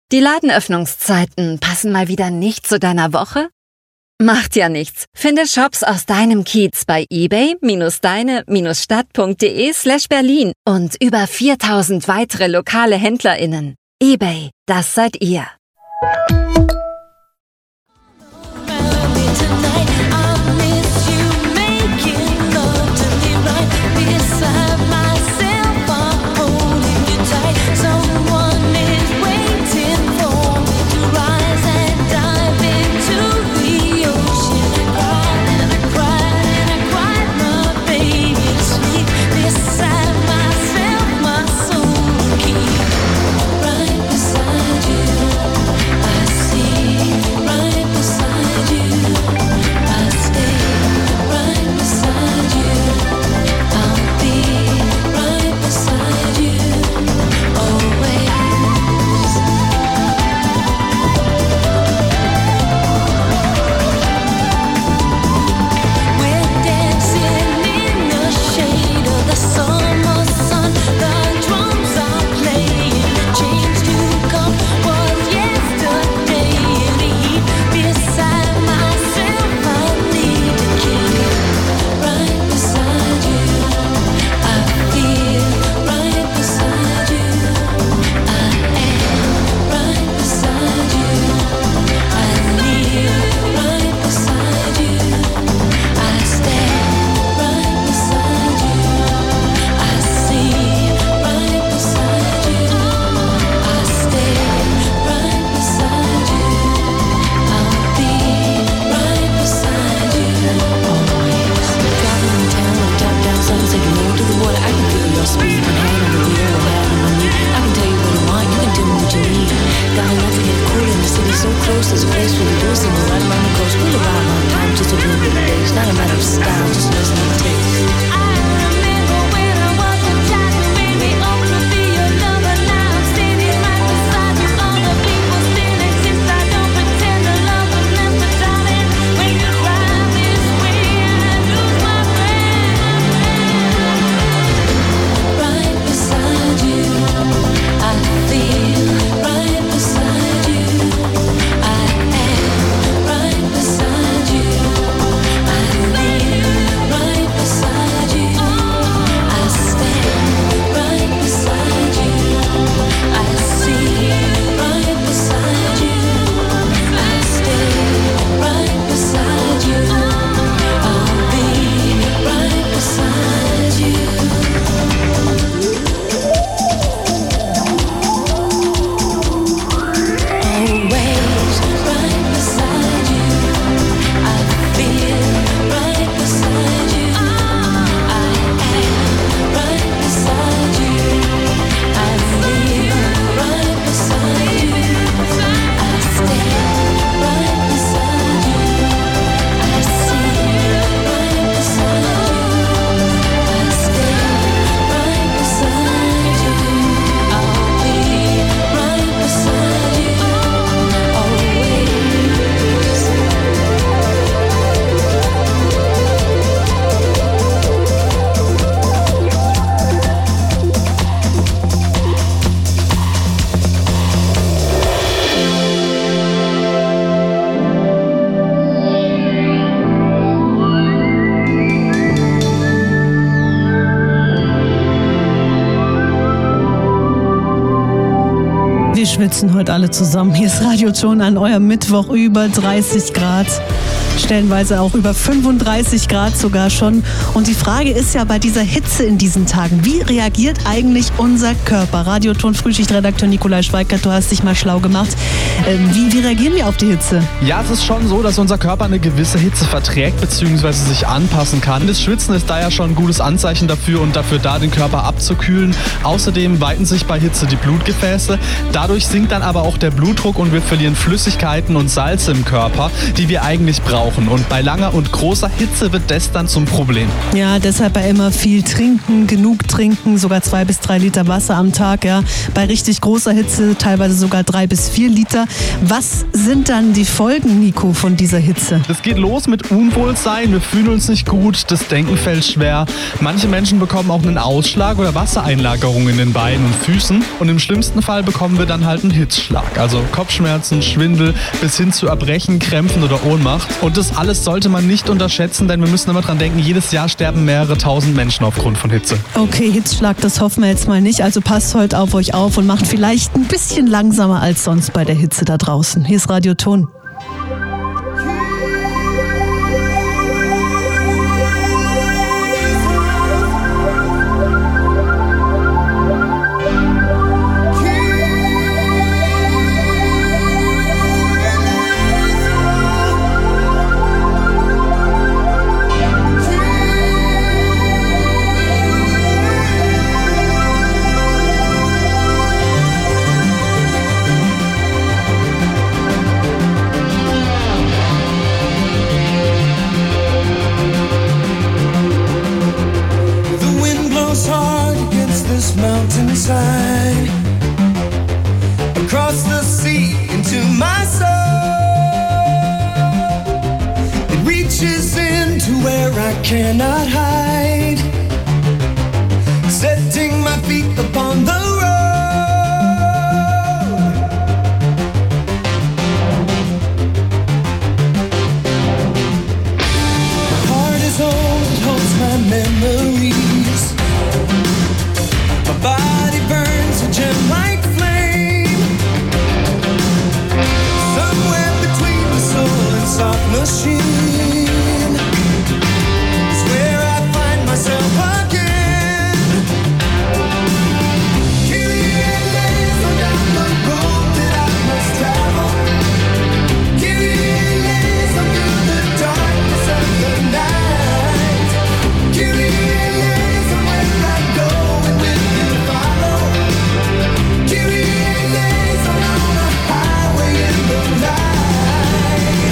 Die Ladenöffnungszeiten passen mal wieder nicht zu deiner Woche? Macht ja nichts. Finde Shops aus deinem Kiez bei ebay-deine-stadt.de/Berlin und über 4000 weitere lokale HändlerInnen. eBay, das seid ihr. Wir schwitzen heute alle zusammen. Hier ist Radioton an eurem Mittwoch, über 30 Grad. Stellenweise auch über 35 Grad sogar schon. Und die Frage ist ja bei dieser Hitze in diesen Tagen, wie reagiert eigentlich unser Körper? Radioton Frühschichtredakteur Nikolai Schweikert, du hast dich mal schlau gemacht. Wie reagieren wir auf die Hitze? Ja, es ist schon so, dass unser Körper eine gewisse Hitze verträgt bzw. sich anpassen kann. Das Schwitzen ist da ja schon ein gutes Anzeichen dafür und dafür da, den Körper abzukühlen. Außerdem weiten sich bei Hitze die Blutgefäße. Dadurch sinkt dann aber auch der Blutdruck und wir verlieren Flüssigkeiten und Salze im Körper, die wir eigentlich brauchen. Und bei langer und großer Hitze wird das dann zum Problem. Ja, deshalb immer viel trinken, genug trinken, sogar 2 bis 3 Liter Wasser am Tag. Ja. Bei richtig großer Hitze teilweise sogar 3 bis 4 Liter. Was sind dann die Folgen, Nico, von dieser Hitze? Es geht los mit Unwohlsein, wir fühlen uns nicht gut, das Denken fällt schwer. Manche Menschen bekommen auch einen Ausschlag oder Wassereinlagerungen in den Beinen und Füßen. Und im schlimmsten Fall bekommen wir dann halt halt einen Hitzschlag. Also Kopfschmerzen, Schwindel bis hin zu Erbrechen, Krämpfen oder Ohnmacht. Und das alles sollte man nicht unterschätzen, denn wir müssen immer dran denken, jedes Jahr sterben mehrere tausend Menschen aufgrund von Hitze. Okay, Hitzschlag, das hoffen wir jetzt mal nicht. Also passt heute auf euch auf und macht vielleicht ein bisschen langsamer als sonst bei der Hitze da draußen. Hier ist Radio Ton. Mountainside, across the sea into my soul. It reaches into where I cannot hide, setting my feet upon the road. My heart is old, it holds my memories. My body burns a gem like flame. Somewhere between the soul and soft machine is where I find myself again. Kyrie eleison, down the road that I must travel. Kyrie eleison, through the darkness of the night. Kyrie eleison, where I go and will you follow? Kyrie eleison, on a highway in the night.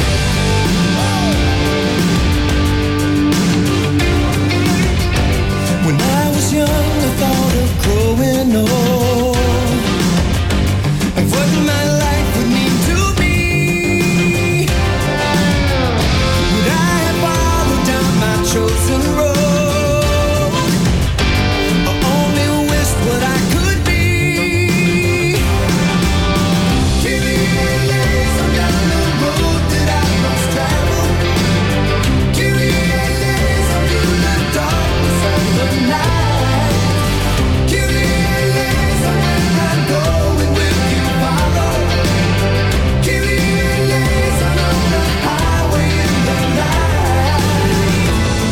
When I was young, I thought of growing old, of what my life would need to be. Would I have followed down my chosen road, or only wished what I could be? Kyrie eleison, down the road that I must travel. Kyrie eleison, through the darkness of the night. Kyrie eleison, where I go and will you follow? Kyrie eleison, on the highway in the night.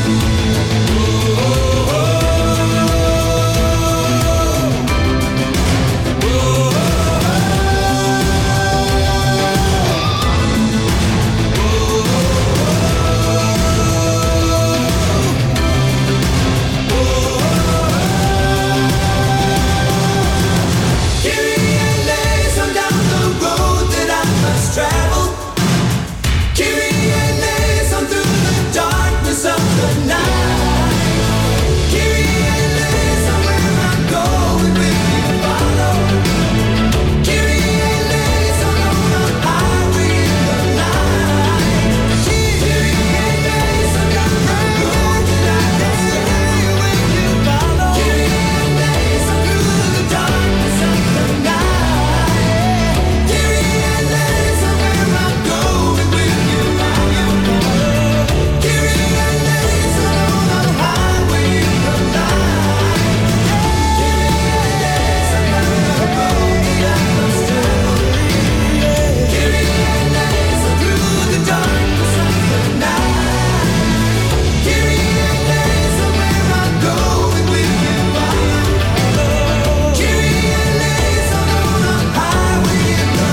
Kyrie eleison, down the road that I must travel. Kyrie eleison, through the darkness of the night. Kyrie eleison, where I go and will you follow? Kyrie eleison, on the highway in the night. Kyrie eleison, down the road that I must travel. Will you follow? Kyrie eleison, through the darkness of the night. Kyrie eleison, where I go and will you follow? Kyrie eleison, on the highway in the night. Kyrie eleison, through the darkness of the night. Kyrie eleison, where I go and will you follow? Kyrie eleison, on the highway in the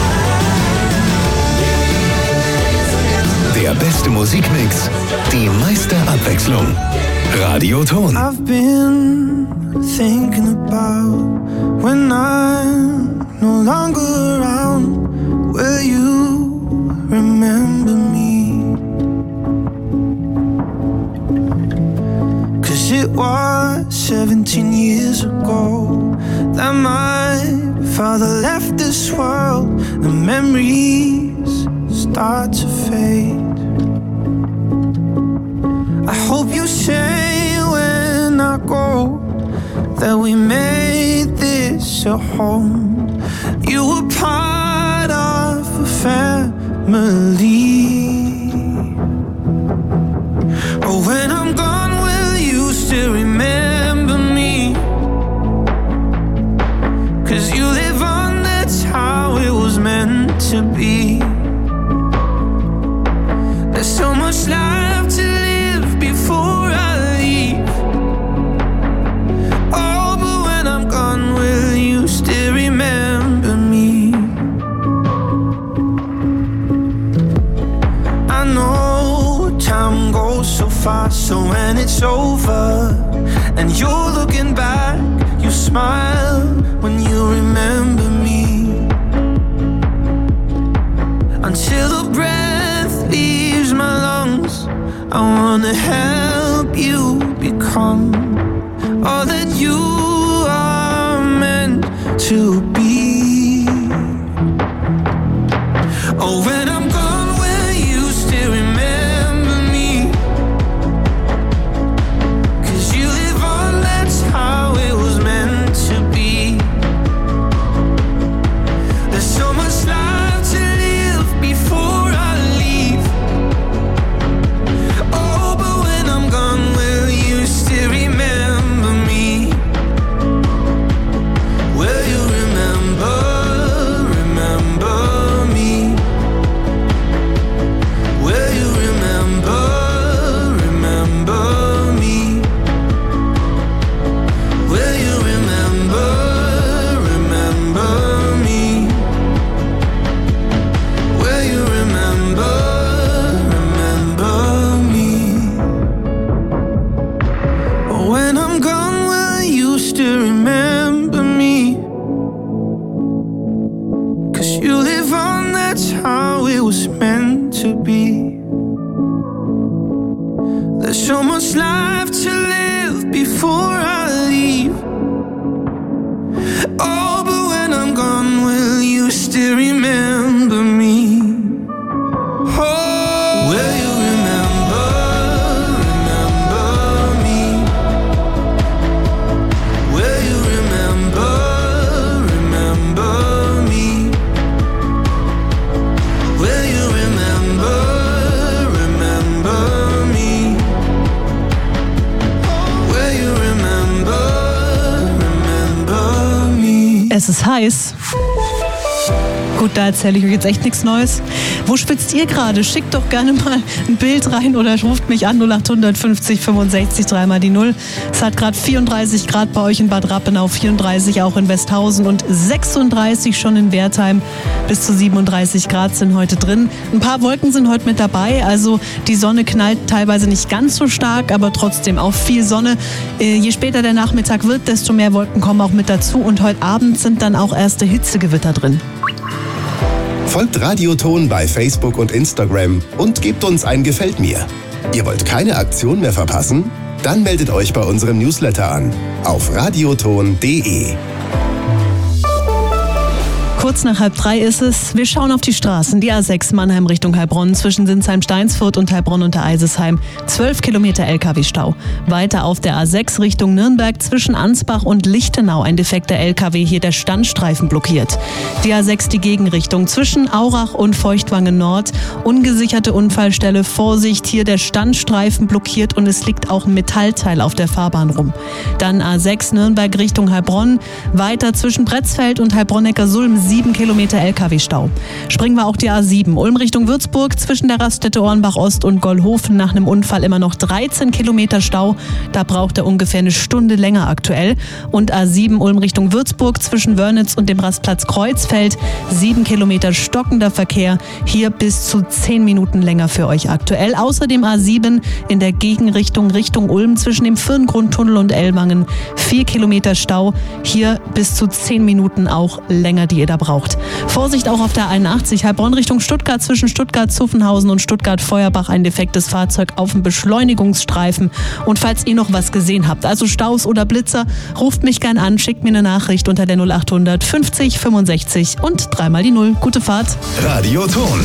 night. Der beste Musikmix, die meiste Abwechslung. Radio Ton. I've been thinking about when I'm no longer around. Will you remember me? 'Cause it was 17 years ago that my father left this world. The memories start to fade. I hope you say when I go that we made this a home. You were part of a family. Oh, when I'm gone, will you still remember me? 'Cause you live on, that's how it was meant to be. There's so much life to live before I leave. Oh, but when I'm gone, will you still remember me? I know time goes so fast, so when it's over and you're looking back, you smile when you remember me. Until the breath leaves my lungs, I wanna help you become all that you are meant to be. Oh, when I'm gone, will you still remember me? 'Cause you live on, that's how it was meant to be. There's so much life to live before I leave. Oh, but when I'm gone, will you still remember me? Will you remember me? Will you remember me? Will you remember me? Will you remember me? When I'm gone, will you still remember me? 'Cause you live on, that's how it was meant to be. There's so much life to live before I leave. Oh, but when I'm gone, will you still remember me? Oh, will you remember me? Will you remember me? Will you remember me? Will you remember me? Es ist heiß. Gut, da erzähle ich euch jetzt echt nichts Neues. Wo schwitzt ihr gerade? Schickt doch gerne mal ein Bild rein oder ruft mich an 0850 65 3 die 0. Es hat gerade 34 Grad bei euch in Bad Rappenau, 34 auch in Westhausen und 36 schon in Wertheim. Bis zu 37 Grad sind heute drin. Ein paar Wolken sind heute mit dabei, also die Sonne knallt teilweise nicht ganz so stark, aber trotzdem auch viel Sonne. Je später der Nachmittag wird, desto mehr Wolken kommen auch mit dazu und heute Abend sind dann auch erste Hitzegewitter drin. Folgt Radioton bei Facebook und Instagram und gebt uns ein Gefällt mir. Ihr wollt keine Aktion mehr verpassen? Dann meldet euch bei unserem Newsletter an auf radioton.de. Kurz nach 2:30 ist es. Wir schauen auf die Straßen. Die A6 Mannheim Richtung Heilbronn zwischen Sinsheim-Steinsfurt und Heilbronn unter Eisesheim. 12 Kilometer LKW-Stau. Weiter auf der A6 Richtung Nürnberg zwischen Ansbach und Lichtenau. Ein defekter LKW, hier der Standstreifen blockiert. Die A6 die Gegenrichtung zwischen Aurach und Feuchtwangen Nord. Ungesicherte Unfallstelle. Vorsicht, hier der Standstreifen blockiert und es liegt auch ein Metallteil auf der Fahrbahn rum. Dann A6 Nürnberg Richtung Heilbronn. Weiter zwischen Bretzfeld und Heilbronn-Neckarsulm 7 Kilometer LKW-Stau. Springen wir auch die A7. Ulm Richtung Würzburg zwischen der Raststätte Ornbach-Ost und Gollhofen nach einem Unfall immer noch 13 Kilometer Stau. Da braucht er ungefähr eine Stunde länger aktuell. Und A7 Ulm Richtung Würzburg zwischen Wörnitz und dem Rastplatz Kreuzfeld 7 Kilometer stockender Verkehr. Hier bis zu 10 Minuten länger für euch aktuell. Außerdem A7 in der Gegenrichtung Richtung Ulm zwischen dem Firngrundtunnel und Ellwangen 4 Kilometer Stau. Hier bis zu 10 Minuten auch länger, die ihr da braucht. Vorsicht auch auf der 81 Heilbronn Richtung Stuttgart zwischen Stuttgart-Zuffenhausen und Stuttgart-Feuerbach ein defektes Fahrzeug auf dem Beschleunigungsstreifen. Und falls ihr noch was gesehen habt, also Staus oder Blitzer, ruft mich gern an, schickt mir eine Nachricht unter der 0800 50 65 und 3 die 0. Gute Fahrt. Radioton.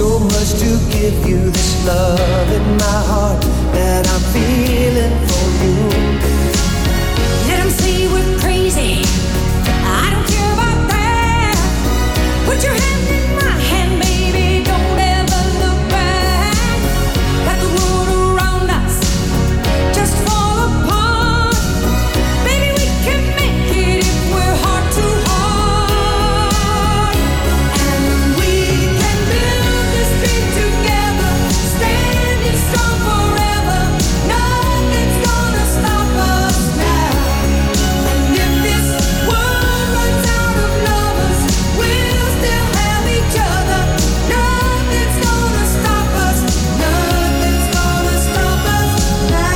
so much to give you, this love in my heart that I'm feeling for you. Let them say we're crazy, I don't care about that. Put your hand in my hand, baby, don't ever look back. Got the world around us, just fall apart. Baby, we can make it if we're heart to heart. And we can build this dream together, standing strong forever. Nothing's gonna stop us now. And if this world runs out of lovers, we'll still have each other. Nothing's gonna stop us. Nothing's gonna stop us now.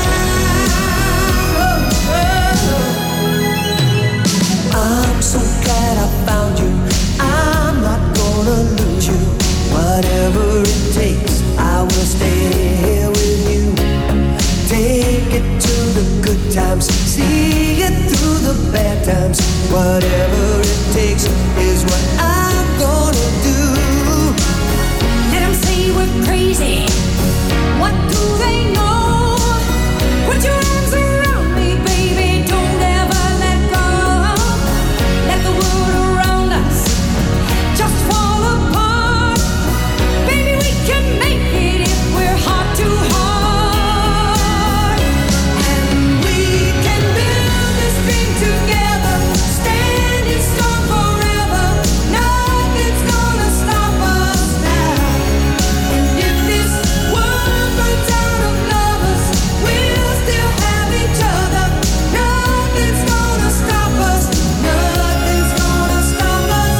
I'm so glad I found you. I'm not gonna lose you. Whatever it takes, I will stay here with you. Take it to the good times, see it through the bad times. Whatever it takes is what I'm gonna do. Let them say we're crazy. What do they know? Put your arms around me, baby. Don't ever let go. Let the world around us just fall apart. Baby, we can make it if we're heart to heart. And we can build this dream together, standing strong forever. Nothing's gonna stop us now. And if this world runs out of lovers, we'll still have each other. Nothing's gonna stop us. Nothing's gonna stop us.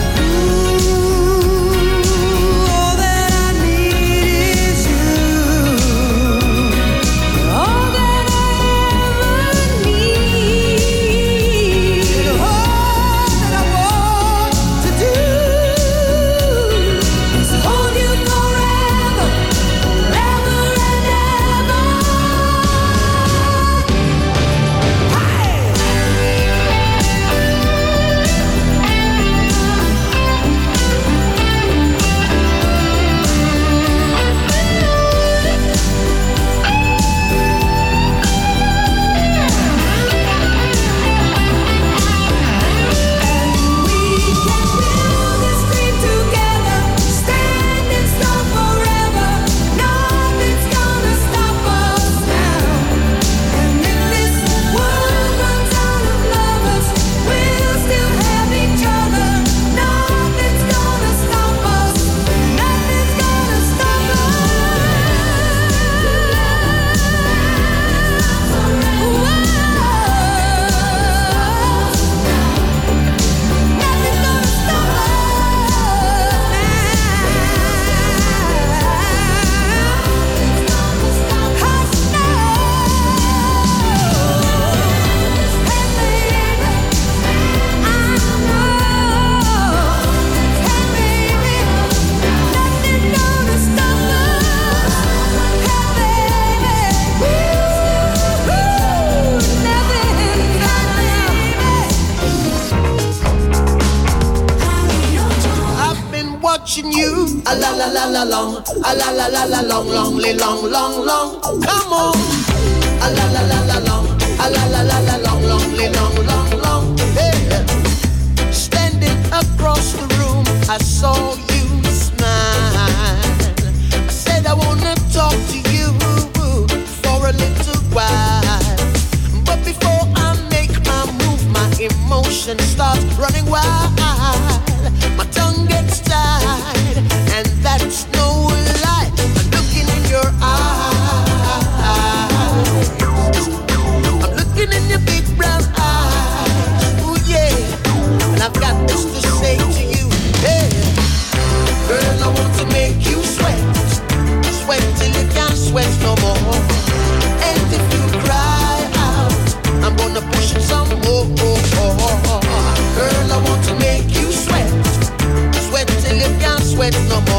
Ooh, all that I need is you. All that I ever need. All that I want to do is hold you forever, forever and ever. We can build this dream together, standing strong forever. Nothing's gonna stop us now. And if this world runs out of lovers, we'll still have each other. Nothing's gonna stop us. Nothing's gonna stop I've been watching you, a la la la la long, a la la la la long, long, long, long, long. Come on, a la la la la long, a la la la la long, long, long, long, long. Hey. Standing across the room, I saw you smile. I said I wanna talk to you for a little while, but before I make my move, my emotions start running wild. My tongue gets tied, and that's no lie. I'm looking in your eyes. I'm looking in your big brown eyes. Ooh yeah, and I've got this to say to you. Hey, girl, I want to make you sweat, sweat till you can't sweat no more. And if you cry out, I'm gonna push it some more. Girl, I want to make you sweat, sweat till you can't sweat no more.